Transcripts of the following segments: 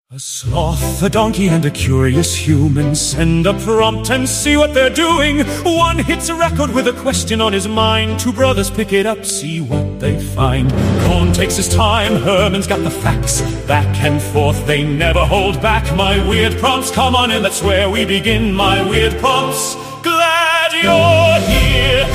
A sloth, a donkey, and a curious human send a prompt and see what they're doing. One hits a record with a question on his mind. Two brothers pick it up, see what they find. Cohn takes his time, Herman's got the facts. Back and forth, they never hold back. My weird prompts, come on in, that's where we begin. My weird prompts, glad you're here.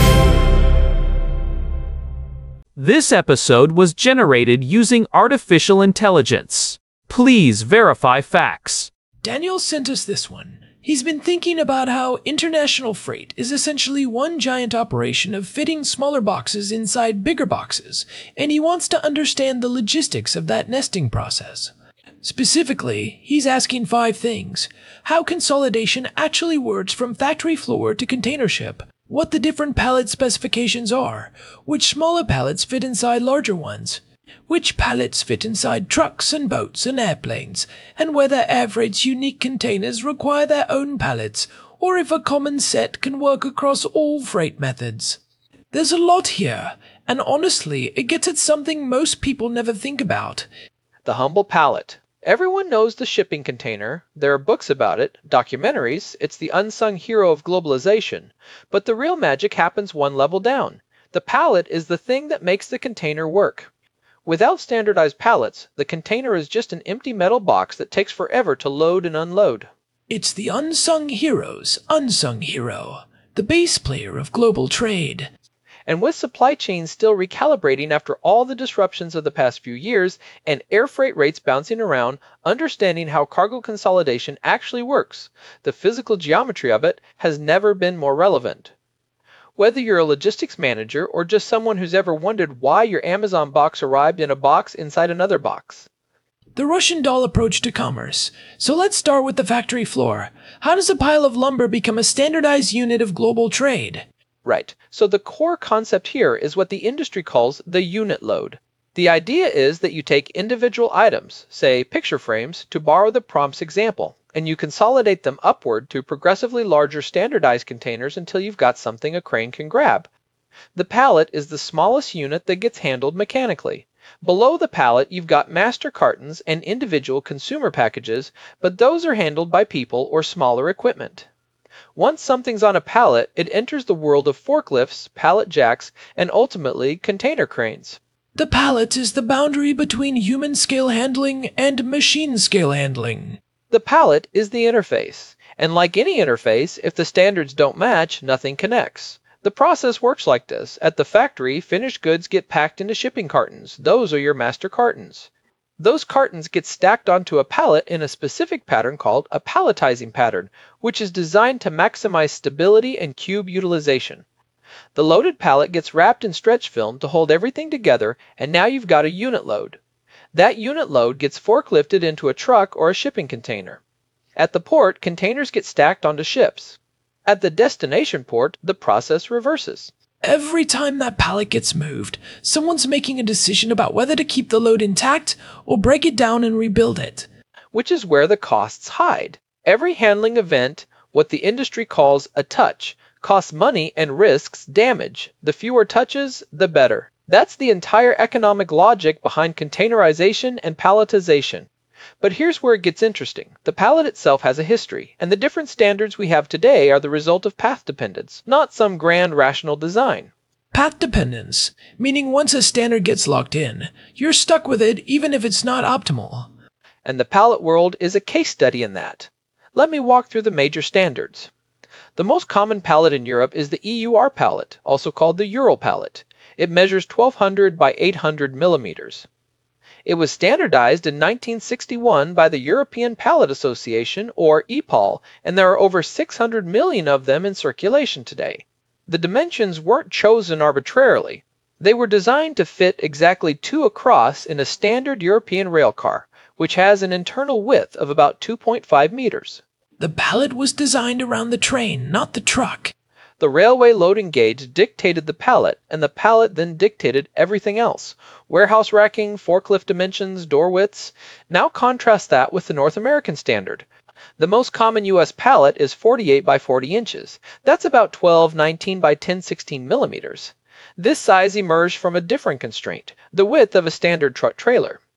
This episode was generated using artificial intelligence. Please verify facts. Daniel sent us this one. He's been thinking about how international freight is essentially one giant operation of fitting smaller boxes inside bigger boxes, and he wants to understand the logistics of that nesting process. Specifically, he's asking 5 things: how consolidation actually works from factory floor to container ship, what the different pallet specifications are, which smaller pallets fit inside larger ones, which pallets fit inside trucks and boats and airplanes, and whether air freight's unique containers require their own pallets, or if a common set can work across all freight methods. There's a lot here, and honestly, it gets at something most people never think about. The humble pallet. Everyone knows the shipping container. There are books about it, documentaries. It's the unsung hero of globalization. But the real magic happens one level down. The pallet is the thing that makes the container work. Without standardized pallets, the container is just an empty metal box that takes forever to load and unload. It's the unsung hero's unsung hero, the bass player of global trade. And with supply chains still recalibrating after all the disruptions of the past few years and air freight rates bouncing around, understanding how cargo consolidation actually works, the physical geometry of it has never been more relevant. Whether you're a logistics manager or just someone who's ever wondered why your Amazon box arrived in a box inside another box. The Russian doll approach to commerce. So let's start with the factory floor. How does a pile of lumber become a standardized unit of global trade? Right, so the core concept here is what the industry calls the unit load. The idea is that you take individual items, say picture frames, to borrow the prompt's example, and you consolidate them upward to progressively larger standardized containers until you've got something a crane can grab. The pallet is the smallest unit that gets handled mechanically. Below the pallet, you've got master cartons and individual consumer packages, but those are handled by people or smaller equipment. Once something's on a pallet, it enters the world of forklifts, pallet jacks, and ultimately container cranes. The pallet is the boundary between human scale handling and machine scale handling. The pallet is the interface, and like any interface, if the standards don't match, nothing connects. The process works like this. At the factory, finished goods get packed into shipping cartons. Those are your master cartons. Those cartons get stacked onto a pallet in a specific pattern called a palletizing pattern, which is designed to maximize stability and cube utilization. The loaded pallet gets wrapped in stretch film to hold everything together, and now you've got a unit load. That unit load gets forklifted into a truck or a shipping container. At the port, containers get stacked onto ships. At the destination port, the process reverses. Every time that pallet gets moved, someone's making a decision about whether to keep the load intact or break it down and rebuild it. Which is where the costs hide. Every handling event, what the industry calls a touch, costs money and risks damage. The fewer touches, the better. That's the entire economic logic behind containerization and palletization. But here's where it gets interesting. The pallet itself has a history, and the different standards we have today are the result of path dependence, not some grand rational design. Path dependence, meaning once a standard gets locked in, you're stuck with it even if it's not optimal. And the pallet world is a case study in that. Let me walk through the major standards. The most common pallet in Europe is the EUR pallet, also called the Ural pallet. It measures 1200 by 800 millimeters. It was standardized in 1961 by the European Pallet Association, or EPAL, and there are over 600 million of them in circulation today. The dimensions weren't chosen arbitrarily. They were designed to fit exactly 2 across in a standard European railcar, which has an internal width of about 2.5 meters. The pallet was designed around the train, not the truck. The railway loading gauge dictated the pallet, and the pallet then dictated everything else. Warehouse racking, forklift dimensions, door widths. Now contrast that with the North American standard. The most common U.S. pallet is 48 by 40 inches. That's about 12-19 by 10-16 millimeters. This size emerged from a different constraint, the width of a standard truck trailer.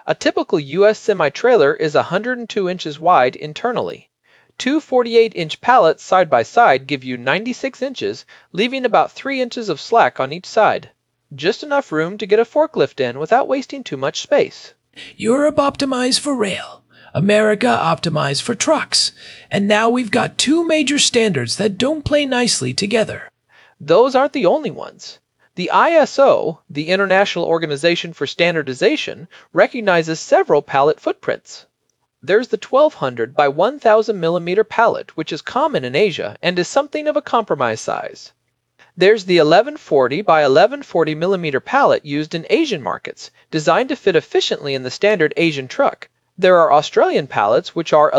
A typical U.S. semi-trailer is 102 inches wide internally. Two 48-inch pallets side by side give you 96 inches, leaving about 3 inches of slack on each side. Just enough room to get a forklift in without wasting too much space. Europe optimized for rail, America optimized for trucks, and now we've got two major standards that don't play nicely together. Those aren't the only ones. The ISO, the International Organization for Standardization, recognizes several pallet footprints. There's the 1200 by 1000 millimeter pallet, which is common in Asia and is something of a compromise size. There's the 1140 by 1140 millimeter pallet used in Asian markets, designed to fit efficiently in the standard Asian truck. There are Australian pallets, which are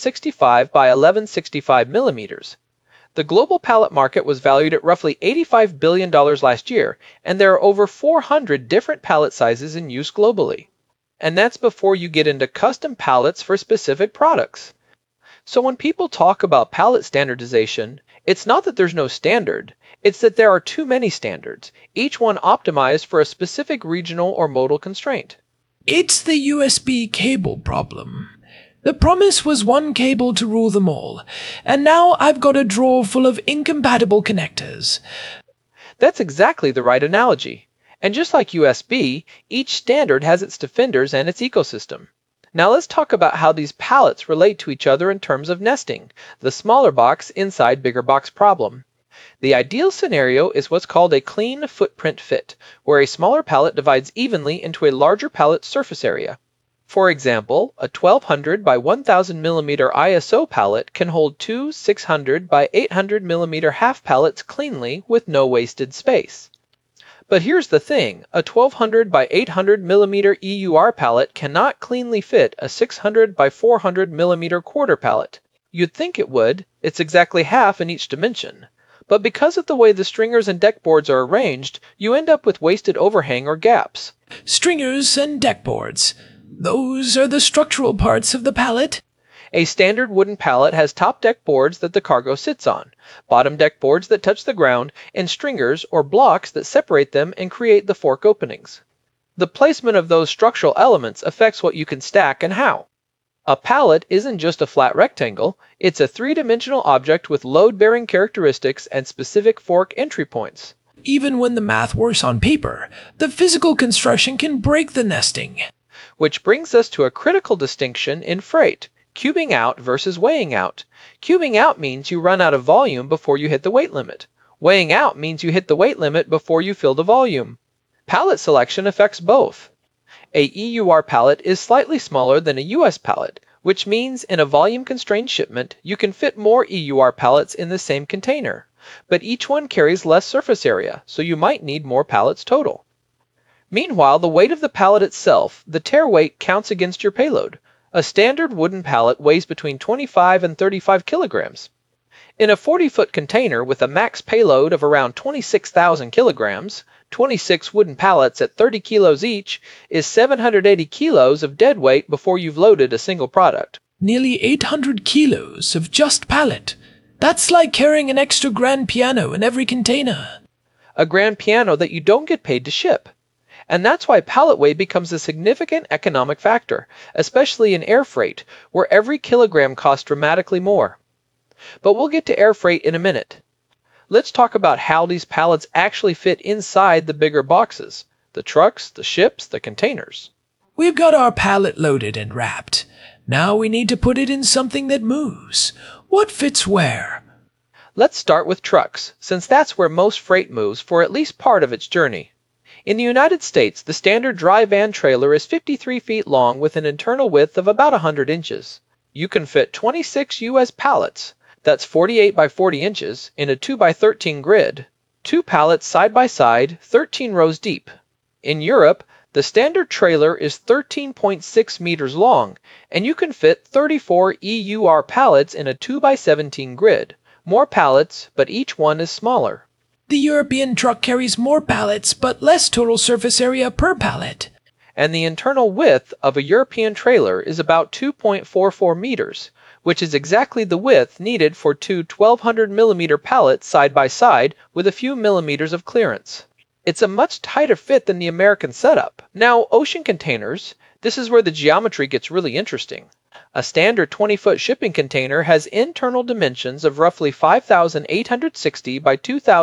1165 by 1165 millimeters. The global pallet market was valued at roughly $85 billion last year, and there are over 400 different pallet sizes in use globally. And that's before you get into custom pallets for specific products. So when people talk about pallet standardization, it's not that there's no standard, it's that there are too many standards, each one optimized for a specific regional or modal constraint. It's the USB cable problem. The promise was one cable to rule them all, and now I've got a drawer full of incompatible connectors. That's exactly the right analogy. And just like USB, each standard has its defenders and its ecosystem. Now let's talk about how these pallets relate to each other in terms of nesting, the smaller box inside bigger box problem. The ideal scenario is what's called a clean footprint fit, where a smaller pallet divides evenly into a larger pallet surface area. For example, a 1200 by 1000 millimeter ISO pallet can hold two 600 by 800 millimeter half pallets cleanly with no wasted space. But here's the thing, a 1200 by 800 millimeter EUR pallet cannot cleanly fit a 600 by 400 millimeter quarter pallet. You'd think it would, it's exactly half in each dimension. But because of the way the stringers and deck boards are arranged, you end up with wasted overhang or gaps. Stringers and deck boards. Those are the structural parts of the pallet. A standard wooden pallet has top deck boards that the cargo sits on, bottom deck boards that touch the ground, and stringers or blocks that separate them and create the fork openings. The placement of those structural elements affects what you can stack and how. A pallet isn't just a flat rectangle, it's a three-dimensional object with load-bearing characteristics and specific fork entry points. Even when the math works on paper, the physical construction can break the nesting. Which brings us to a critical distinction in freight. Cubing out versus weighing out. Cubing out means you run out of volume before you hit the weight limit. Weighing out means you hit the weight limit before you fill the volume. Pallet selection affects both. A EUR pallet is slightly smaller than a US pallet, which means in a volume-constrained shipment, you can fit more EUR pallets in the same container. But each one carries less surface area, so you might need more pallets total. Meanwhile, the weight of the pallet itself, the tare weight, counts against your payload. A standard wooden pallet weighs between 25 and 35 kilograms. In a 40-foot container with a max payload of around 26,000 kilograms, 26 wooden pallets at 30 kilos each is 780 kilos of dead weight before you've loaded a single product. Nearly 800 kilos of just pallet. That's like carrying an extra grand piano in every container. A grand piano that you don't get paid to ship. And that's why pallet weight becomes a significant economic factor, especially in air freight, where every kilogram costs dramatically more. But we'll get to air freight in a minute. Let's talk about how these pallets actually fit inside the bigger boxes, the trucks, the ships, the containers. We've got our pallet loaded and wrapped. Now we need to put it in something that moves. What fits where? Let's start with trucks, since that's where most freight moves for at least part of its journey. In the United States, the standard dry van trailer is 53 feet long with an internal width of about 100 inches. You can fit 26 U.S. pallets, that's 48 by 40 inches, in a 2 by 13 grid, 2 pallets side by side, 13 rows deep. In Europe, the standard trailer is 13.6 meters long, and you can fit 34 EUR pallets in a 2 by 17 grid. More pallets, but each one is smaller. The European truck carries more pallets, but less total surface area per pallet. And the internal width of a European trailer is about 2.44 meters, which is exactly the width needed for two 1200 millimeter pallets side by side with a few millimeters of clearance. It's a much tighter fit than the American setup. Now, ocean containers, This is where the geometry gets really interesting. A standard 20-foot shipping container has internal dimensions of roughly 5,860 by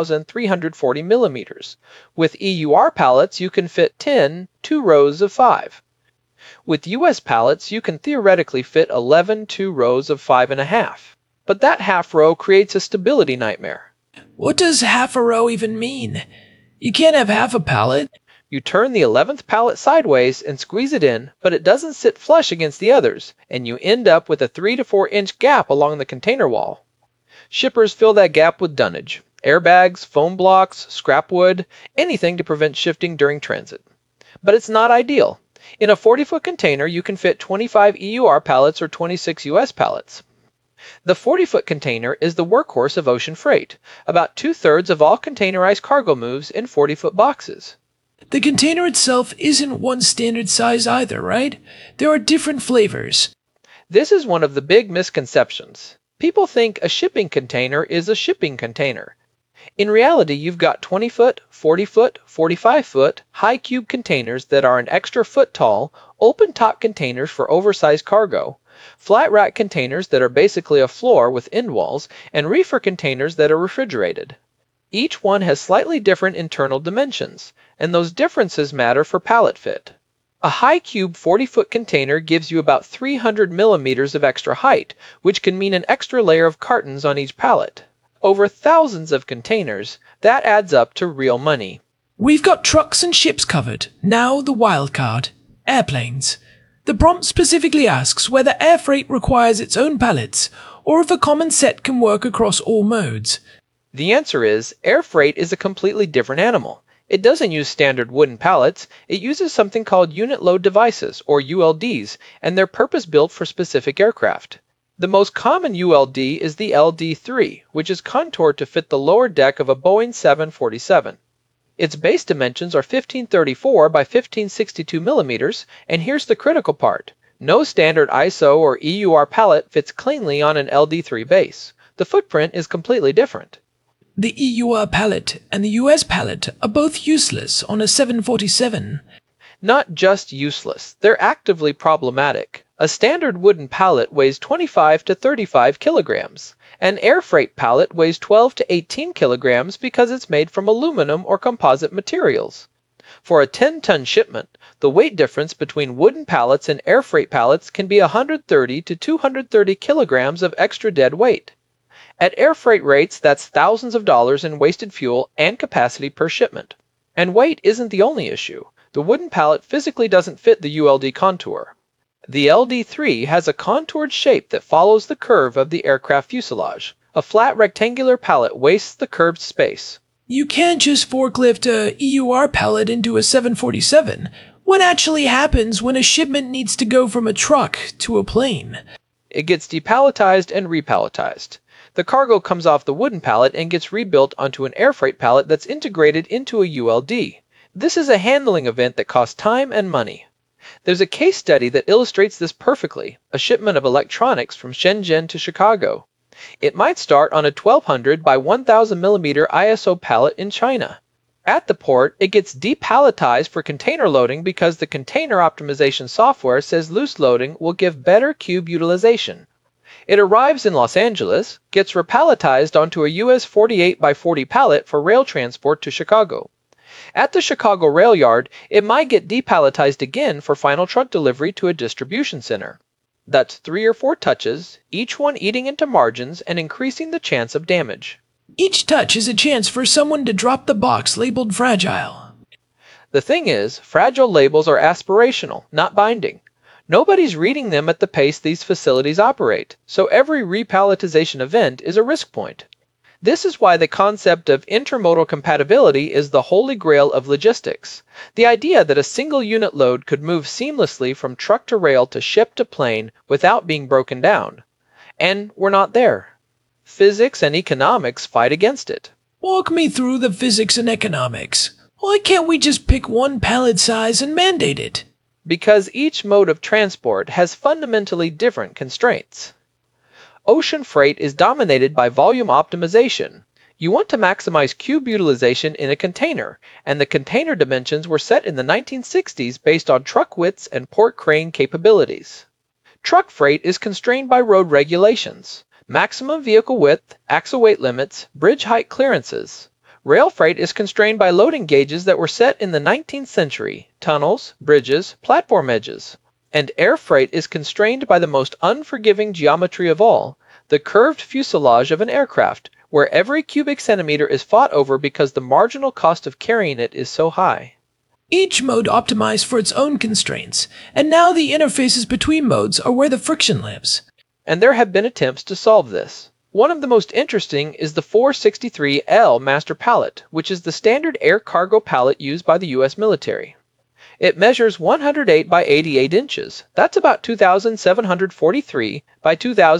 2,340 millimeters. With EUR pallets, you can fit 10 2 rows of 5. With US pallets, you can theoretically fit 11 2 rows of 5.5. But that half row creates a stability nightmare. What does half a row even mean? You can't have half a pallet. You turn the 11th pallet sideways and squeeze it in, but it doesn't sit flush against the others, and you end up with a 3 to 4 inch gap along the container wall. Shippers fill that gap with dunnage, airbags, foam blocks, scrap wood, anything to prevent shifting during transit. But it's not ideal. In a 40-foot container, you can fit 25 EUR pallets or 26 US pallets. The 40-foot container is the workhorse of ocean freight. About 2/3 of all containerized cargo moves in 40-foot boxes. The container itself isn't one standard size either, right? There are different flavors. This is one of the big misconceptions. People think a shipping container is a shipping container. In reality, you've got 20-foot, 40-foot, 45-foot, high cube containers that are an extra foot tall, open-top containers for oversized cargo, flat rack containers that are basically a floor with end walls, and reefer containers that are refrigerated. Each one has slightly different internal dimensions, and those differences matter for pallet fit. A high cube 40-foot container gives you about 300 millimeters of extra height, which can mean an extra layer of cartons on each pallet. Over thousands of containers, that adds up to real money. We've got trucks and ships covered. Now the wild card. Airplanes. The prompt specifically asks whether air freight requires its own pallets, or if a common set can work across all modes. The answer is, air freight is a completely different animal. It doesn't use standard wooden pallets, it uses something called unit load devices, or ULDs, and they're purpose-built for specific aircraft. The most common ULD is the LD3, which is contoured to fit the lower deck of a Boeing 747. Its base dimensions are 1534 by 1562 millimeters, and here's the critical part. No standard ISO or EUR pallet fits cleanly on an LD3 base. The footprint is completely different. The EUR pallet and the US pallet are both useless on a 747. Not just useless, they're actively problematic. A standard wooden pallet weighs 25 to 35 kilograms. An air freight pallet weighs 12 to 18 kilograms because it's made from aluminum or composite materials. For a 10-ton shipment, the weight difference between wooden pallets and air freight pallets can be 130 to 230 kilograms of extra dead weight. At air freight rates, that's thousands of dollars in wasted fuel and capacity per shipment. And weight isn't the only issue. The wooden pallet physically doesn't fit the ULD contour. The LD3 has a contoured shape that follows the curve of the aircraft fuselage. A flat rectangular pallet wastes the curved space. You can't just forklift a EUR pallet into a 747. What actually happens when a shipment needs to go from a truck to a plane? It gets depalletized and repalletized. The cargo comes off the wooden pallet and gets rebuilt onto an air freight pallet that's integrated into a ULD. This is a handling event that costs time and money. There's a case study that illustrates this perfectly, a shipment of electronics from Shenzhen to Chicago. It might start on a 1200 by 1000 millimeter ISO pallet in China. At the port, it gets depalletized for container loading because the container optimization software says loose loading will give better cube utilization. It arrives in Los Angeles, gets repalletized onto a US 48 by 40 pallet for rail transport to Chicago. At the Chicago rail yard, it might get depalletized again for final truck delivery to a distribution center. That's 3 or 4 touches, each one eating into margins and increasing the chance of damage. Each touch is a chance for someone to drop the box labeled fragile. The thing is, fragile labels are aspirational, not binding. Nobody's reading them at the pace these facilities operate, so every repalletization event is a risk point. This is why the concept of intermodal compatibility is the holy grail of logistics. The idea that a single unit load could move seamlessly from truck to rail to ship to plane without being broken down. And we're not there. Physics and economics fight against it. Walk me through the physics and economics. Why can't we just pick one pallet size and mandate it? Because each mode of transport has fundamentally different constraints. Ocean freight is dominated by volume optimization. You want to maximize cube utilization in a container, and the container dimensions were set in the 1960s based on truck widths and port crane capabilities. Truck freight is constrained by road regulations, maximum vehicle width, axle weight limits, bridge height clearances. Rail freight is constrained by loading gauges that were set in the 19th century, tunnels, bridges, platform edges. And air freight is constrained by the most unforgiving geometry of all, the curved fuselage of an aircraft, where every cubic centimeter is fought over because the marginal cost of carrying it is so high. Each mode optimized for its own constraints, and now the interfaces between modes are where the friction lives. And there have been attempts to solve this. One of the most interesting is the 463L Master Pallet, which is the standard air cargo pallet used by the U.S. military. It measures 108 by 88 inches. That's about 2,743 by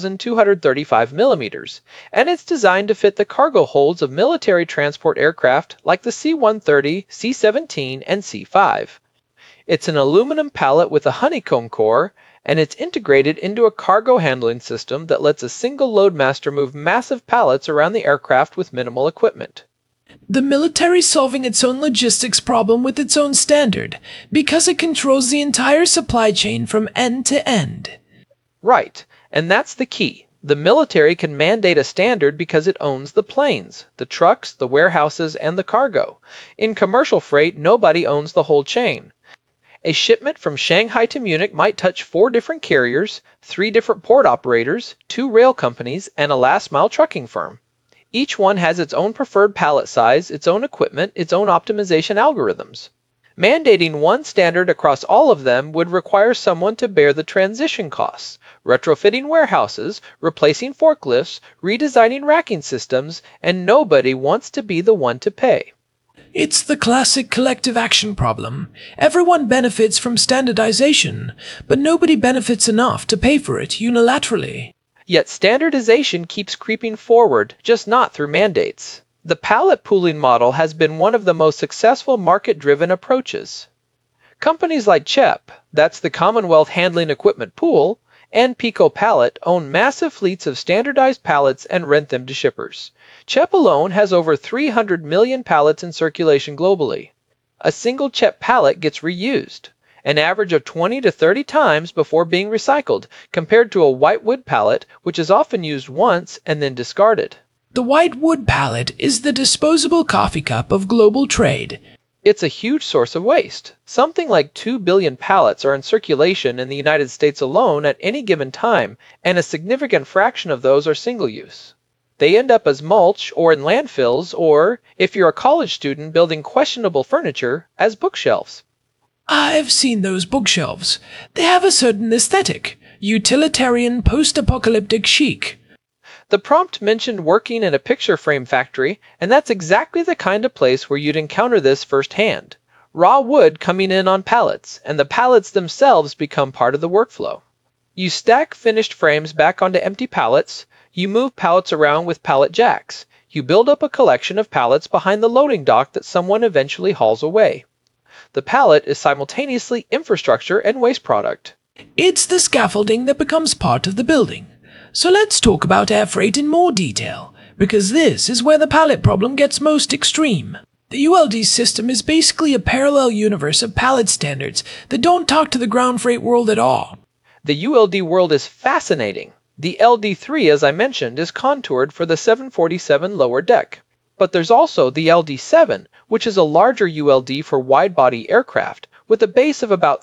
2,235 millimeters, and it's designed to fit the cargo holds of military transport aircraft like the C-130, C-17, and C-5. It's an aluminum pallet with a honeycomb core, and it's integrated into a cargo handling system that lets a single loadmaster move massive pallets around the aircraft with minimal equipment. The military solving its own logistics problem with its own standard, because it controls the entire supply chain from end to end. Right, and that's the key. The military can mandate a standard because it owns the planes, the trucks, the warehouses, and the cargo. In commercial freight, nobody owns the whole chain. A shipment from Shanghai to Munich might touch 4 different carriers, 3 different port operators, 2 rail companies, and a last-mile trucking firm. Each one has its own preferred pallet size, its own equipment, its own optimization algorithms. Mandating one standard across all of them would require someone to bear the transition costs, retrofitting warehouses, replacing forklifts, redesigning racking systems, and nobody wants to be the one to pay. It's the classic collective action problem. Everyone benefits from standardization, but nobody benefits enough to pay for it unilaterally. Yet standardization keeps creeping forward, just not through mandates. The pallet pooling model has been one of the most successful market-driven approaches. Companies like CHEP, that's the Commonwealth Handling Equipment Pool, and Pico Pallet own massive fleets of standardized pallets and rent them to shippers. CHEP alone has over 300 million pallets in circulation globally. A single CHEP pallet gets reused, an average of 20 to 30 times before being recycled, compared to a whitewood pallet, which is often used once and then discarded. The whitewood pallet is the disposable coffee cup of global trade. It's a huge source of waste. Something like 2 billion pallets are in circulation in the United States alone at any given time, and a significant fraction of those are single-use. They end up as mulch or in landfills, or, if you're a college student building questionable furniture, as bookshelves. I've seen those bookshelves. They have a certain aesthetic, utilitarian post-apocalyptic chic. The prompt mentioned working in a picture frame factory, and that's exactly the kind of place where you'd encounter this firsthand. Raw wood coming in on pallets, and the pallets themselves become part of the workflow. You stack finished frames back onto empty pallets, you move pallets around with pallet jacks, you build up a collection of pallets behind the loading dock that someone eventually hauls away. The pallet is simultaneously infrastructure and waste product. It's the scaffolding that becomes part of the building. So let's talk about air freight in more detail, because this is where the pallet problem gets most extreme. The ULD system is basically a parallel universe of pallet standards that don't talk to the ground freight world at all. The ULD world is fascinating. The LD3, as I mentioned, is contoured for the 747 lower deck. But there's also the LD7, which is a larger ULD for wide-body aircraft, with a base of about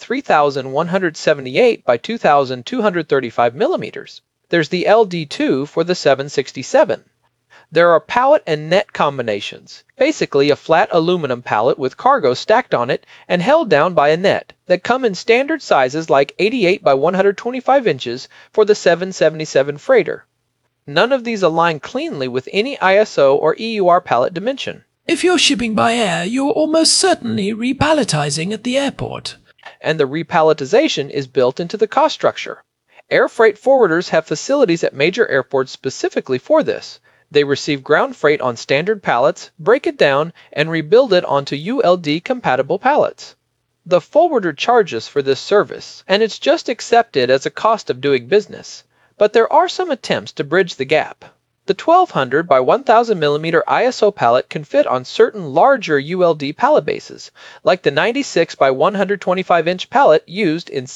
3,178 by 2,235 millimeters. There's the LD2 for the 767. There are pallet and net combinations, basically a flat aluminum pallet with cargo stacked on it and held down by a net, that come in standard sizes like 88 by 125 inches for the 777 freighter. None of these align cleanly with any ISO or EUR pallet dimension. If you're shipping by air, you're almost certainly repalletizing at the airport. And the repalletization is built into the cost structure. Air freight forwarders have facilities at major airports specifically for this. They receive ground freight on standard pallets, break it down, and rebuild it onto ULD-compatible pallets. The forwarder charges for this service, and it's just accepted as a cost of doing business. But there are some attempts to bridge the gap. The 1200 by 1000 mm ISO pallet can fit on certain larger ULD pallet bases, like the 96 by 125 inch pallet used in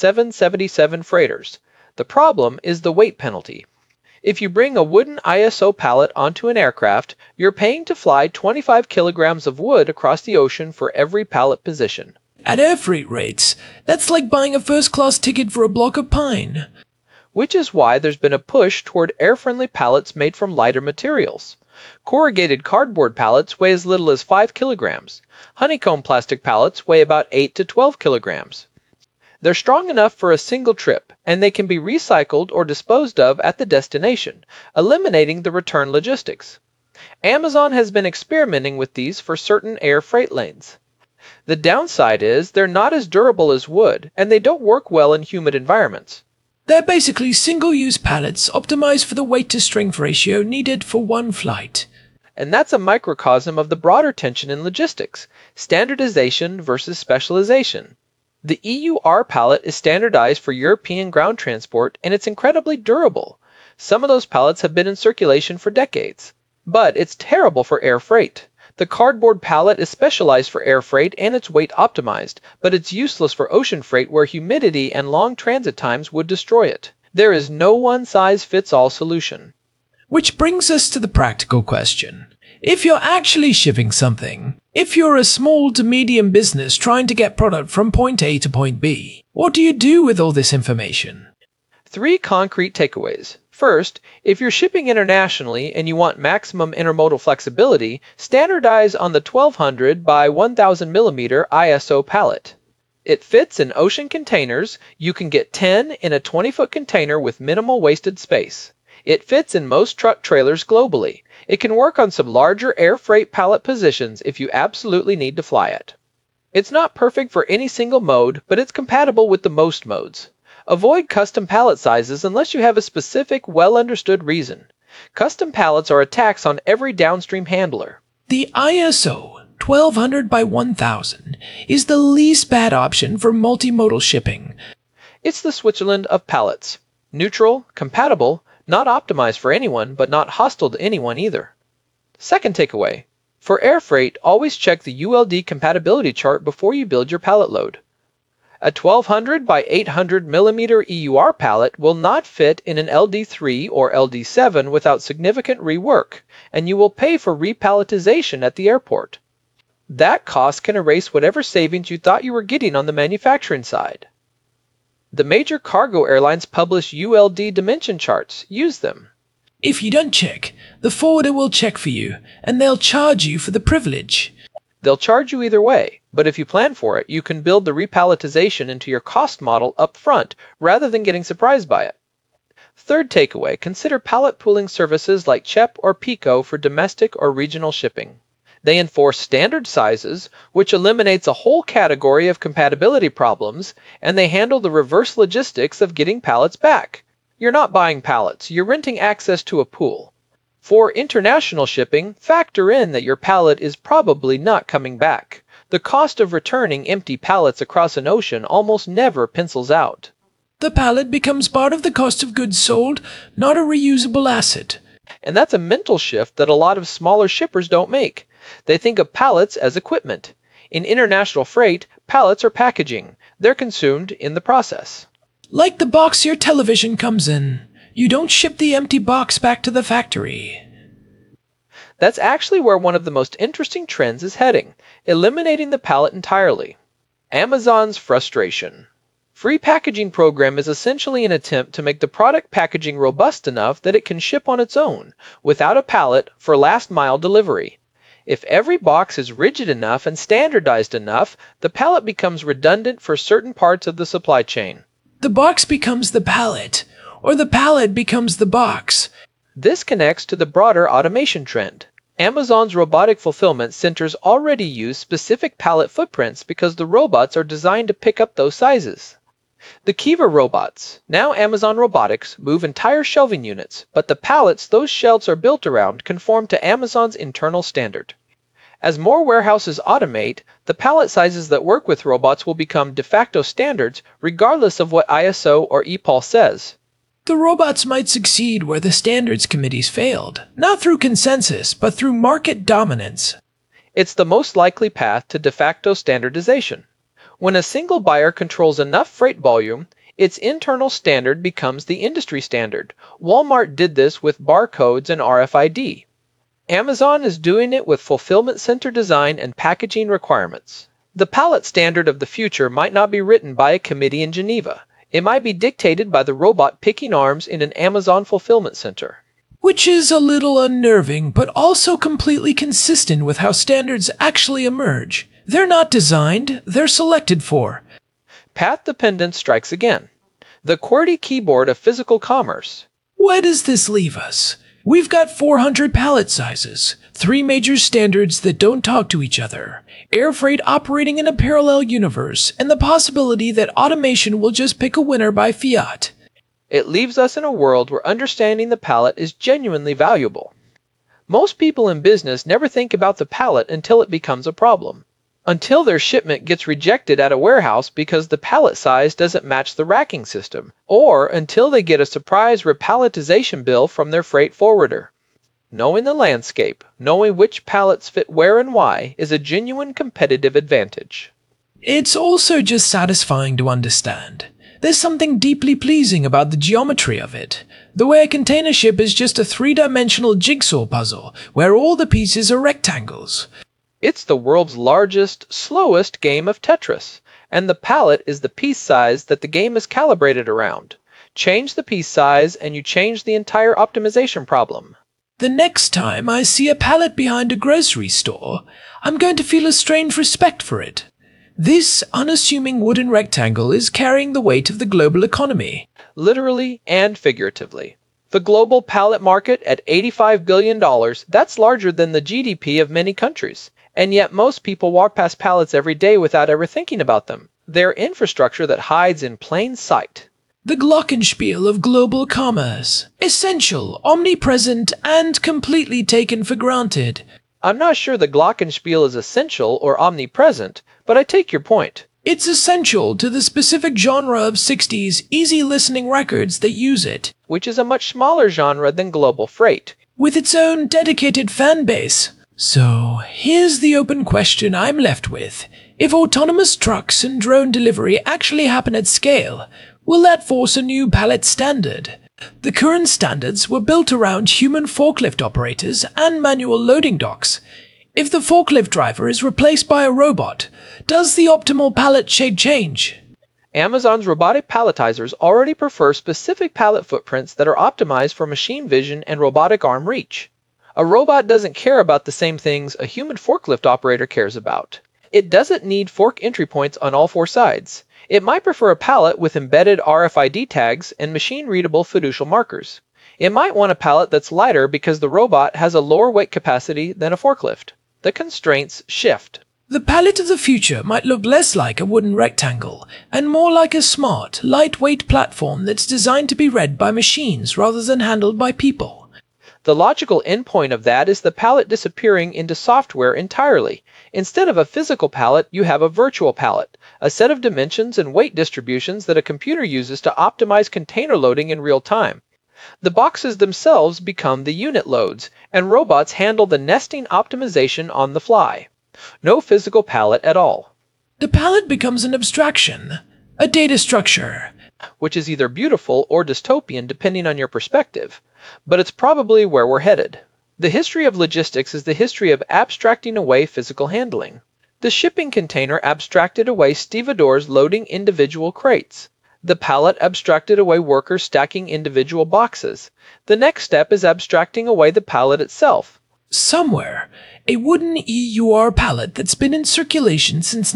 777 freighters. The problem is the weight penalty. If you bring a wooden ISO pallet onto an aircraft, you're paying to fly 25 kilograms of wood across the ocean for every pallet position. At air freight rates, that's like buying a first-class ticket for a block of pine. Which is why there's been a push toward air-friendly pallets made from lighter materials. Corrugated cardboard pallets weigh as little as 5 kilograms. Honeycomb plastic pallets weigh about 8 to 12 kilograms. They're strong enough for a single trip, and they can be recycled or disposed of at the destination, eliminating the return logistics. Amazon has been experimenting with these for certain air freight lanes. The downside is they're not as durable as wood, and they don't work well in humid environments. They're basically single-use pallets optimized for the weight-to-strength ratio needed for one flight. And that's a microcosm of the broader tension in logistics, standardization versus specialization. The EUR pallet is standardized for European ground transport, and it's incredibly durable. Some of those pallets have been in circulation for decades. But it's terrible for air freight. The cardboard pallet is specialized for air freight and it's weight optimized, but it's useless for ocean freight where humidity and long transit times would destroy it. There is no one-size-fits-all solution. Which brings us to the practical question. If you're actually shipping something, if you're a small to medium business trying to get product from point A to point B, what do you do with all this information? 3 concrete takeaways. First, if you're shipping internationally and you want maximum intermodal flexibility, standardize on the 1200 by 1000 mm ISO pallet. It fits in ocean containers. You can get 10 in a 20-foot container with minimal wasted space. It fits in most truck trailers globally. It can work on some larger air freight pallet positions if you absolutely need to fly it. It's not perfect for any single mode, but it's compatible with the most modes. Avoid custom pallet sizes unless you have a specific, well-understood reason. Custom pallets are a tax on every downstream handler. The ISO 1200 by 1000 is the least bad option for multimodal shipping. It's the Switzerland of pallets. Neutral, compatible, not optimized for anyone, but not hostile to anyone either. Second takeaway. For air freight, always check the ULD compatibility chart before you build your pallet load. A 1200 by 800 mm EUR pallet will not fit in an LD3 or LD7 without significant rework, and you will pay for repalletization at the airport. That cost can erase whatever savings you thought you were getting on the manufacturing side. The major cargo airlines publish ULD dimension charts. Use them. If you don't check, the forwarder will check for you, and they'll charge you for the privilege. They'll charge you either way, but if you plan for it, you can build the repalletization into your cost model up front rather than getting surprised by it. Third takeaway, consider pallet pooling services like CHEP or PICO for domestic or regional shipping. They enforce standard sizes, which eliminates a whole category of compatibility problems, and they handle the reverse logistics of getting pallets back. You're not buying pallets, you're renting access to a pool. For international shipping, factor in that your pallet is probably not coming back. The cost of returning empty pallets across an ocean almost never pencils out. The pallet becomes part of the cost of goods sold, not a reusable asset. And that's a mental shift that a lot of smaller shippers don't make. They think of pallets as equipment. In international freight, pallets are packaging. They're consumed in the process. Like the box your television comes in. You don't ship the empty box back to the factory. That's actually where one of the most interesting trends is heading, eliminating the pallet entirely. Amazon's frustration. Free packaging program is essentially an attempt to make the product packaging robust enough that it can ship on its own, without a pallet, for last-mile delivery. If every box is rigid enough and standardized enough, the pallet becomes redundant for certain parts of the supply chain. The box becomes the pallet, or the pallet becomes the box. This connects to the broader automation trend. Amazon's robotic fulfillment centers already use specific pallet footprints because the robots are designed to pick up those sizes. The Kiva robots, now Amazon Robotics, move entire shelving units, but the pallets those shelves are built around conform to Amazon's internal standard. As more warehouses automate, the pallet sizes that work with robots will become de facto standards regardless of what ISO or EPOL says. The robots might succeed where the standards committees failed, not through consensus, but through market dominance. It's the most likely path to de facto standardization. When a single buyer controls enough freight volume, its internal standard becomes the industry standard. Walmart did this with barcodes and RFID. Amazon is doing it with fulfillment center design and packaging requirements. The pallet standard of the future might not be written by a committee in Geneva. It might be dictated by the robot picking arms in an Amazon fulfillment center. Which is a little unnerving, but also completely consistent with how standards actually emerge. They're not designed, they're selected for. Path dependence strikes again. The QWERTY keyboard of physical commerce. Where does this leave us? We've got 400 pallet sizes, 3 major standards that don't talk to each other, air freight operating in a parallel universe, and the possibility that automation will just pick a winner by fiat. It leaves us in a world where understanding the pallet is genuinely valuable. Most people in business never think about the pallet until it becomes a problem. Until their shipment gets rejected at a warehouse because the pallet size doesn't match the racking system, or until they get a surprise repalletization bill from their freight forwarder. Knowing the landscape, knowing which pallets fit where and why, is a genuine competitive advantage. It's also just satisfying to understand. There's something deeply pleasing about the geometry of it. The way a container ship is just a 3-dimensional jigsaw puzzle, where all the pieces are rectangles. It's the world's largest, slowest game of Tetris, and the pallet is the piece size that the game is calibrated around. Change the piece size and you change the entire optimization problem. The next time I see a pallet behind a grocery store, I'm going to feel a strange respect for it. This unassuming wooden rectangle is carrying the weight of the global economy. Literally and figuratively. The global pallet market at $85 billion, that's larger than the GDP of many countries. And yet most people walk past pallets every day without ever thinking about them. They're infrastructure that hides in plain sight. The glockenspiel of global commerce. Essential, omnipresent, and completely taken for granted. I'm not sure the glockenspiel is essential or omnipresent, but I take your point. It's essential to the specific genre of 60s easy-listening records that use it. Which is a much smaller genre than global freight. With its own dedicated fan base. So, here's the open question I'm left with. If autonomous trucks and drone delivery actually happen at scale, will that force a new pallet standard? The current standards were built around human forklift operators and manual loading docks. If the forklift driver is replaced by a robot, does the optimal pallet shape change? Amazon's robotic palletizers already prefer specific pallet footprints that are optimized for machine vision and robotic arm reach. A robot doesn't care about the same things a human forklift operator cares about. It doesn't need fork entry points on all 4 sides. It might prefer a pallet with embedded RFID tags and machine-readable fiducial markers. It might want a pallet that's lighter because the robot has a lower weight capacity than a forklift. The constraints shift. The pallet of the future might look less like a wooden rectangle and more like a smart, lightweight platform that's designed to be read by machines rather than handled by people. The logical endpoint of that is the pallet disappearing into software entirely. Instead of a physical pallet, you have a virtual pallet, a set of dimensions and weight distributions that a computer uses to optimize container loading in real time. The boxes themselves become the unit loads, and robots handle the nesting optimization on the fly. No physical pallet at all. The pallet becomes an abstraction, a data structure. Which is either beautiful or dystopian depending on your perspective. But it's probably where we're headed. The history of logistics is the history of abstracting away physical handling. The shipping container abstracted away stevedores loading individual crates. The pallet abstracted away workers stacking individual boxes. The next step is abstracting away the pallet itself. Somewhere, a wooden EUR pallet that's been in circulation since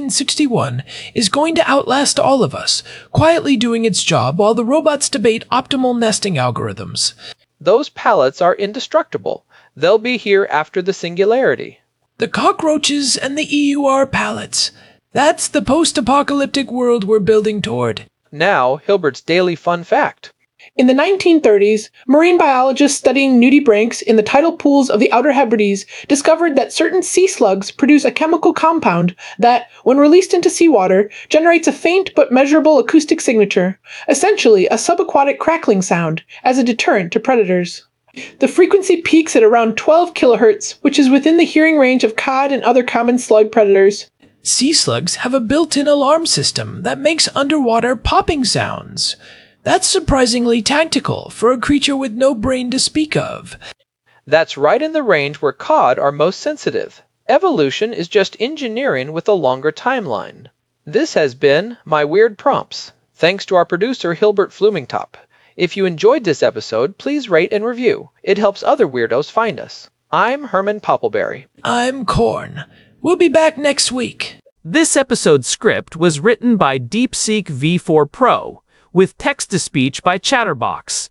1961 is going to outlast all of us, quietly doing its job while the robots debate optimal nesting algorithms. Those pallets are indestructible. They'll be here after the singularity. The cockroaches and the EUR pallets. That's the post-apocalyptic world we're building toward. Now, Hilbert's daily fun fact. In the 1930s, marine biologists studying nudibranchs in the tidal pools of the Outer Hebrides discovered that certain sea slugs produce a chemical compound that, when released into seawater, generates a faint but measurable acoustic signature, essentially a subaquatic crackling sound, as a deterrent to predators. The frequency peaks at around 12 kilohertz, which is within the hearing range of cod and other common slug predators. Sea slugs have a built-in alarm system that makes underwater popping sounds. That's surprisingly tactical for a creature with no brain to speak of. That's right in the range where cod are most sensitive. Evolution is just engineering with a longer timeline. This has been My Weird Prompts. Thanks to our producer Hilbert Flumingtop. If you enjoyed this episode, please rate and review. It helps other weirdos find us. I'm Herman Poppleberry. I'm Corn. We'll be back next week. This episode's script was written by DeepSeek V4 Pro, with text-to-speech by Chatterbox.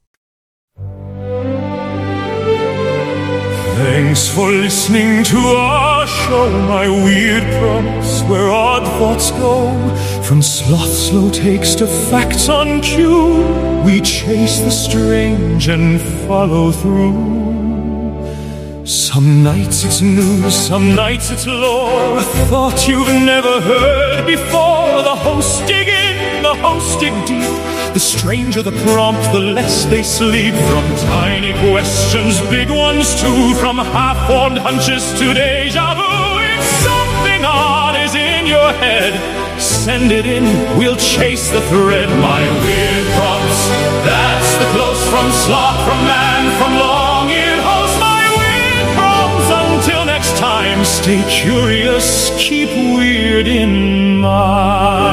Thanks for listening to our show, My Weird Prompts, where odd thoughts go. From sloth slow takes to facts on cue, we chase the strange and follow through. Some nights it's news, some nights it's lore, a thought you've never heard before. The hosts dig in, the hosts dig deep. The stranger the prompt, the less they sleep. From tiny questions, big ones too, from half-formed hunches to deja vu. If something odd is in your head, send it in, we'll chase the thread. My Weird Prompts, that's the close from sloth, from man, from long-eared host. My Weird Prompts, until next time, stay curious, keep weird in mind.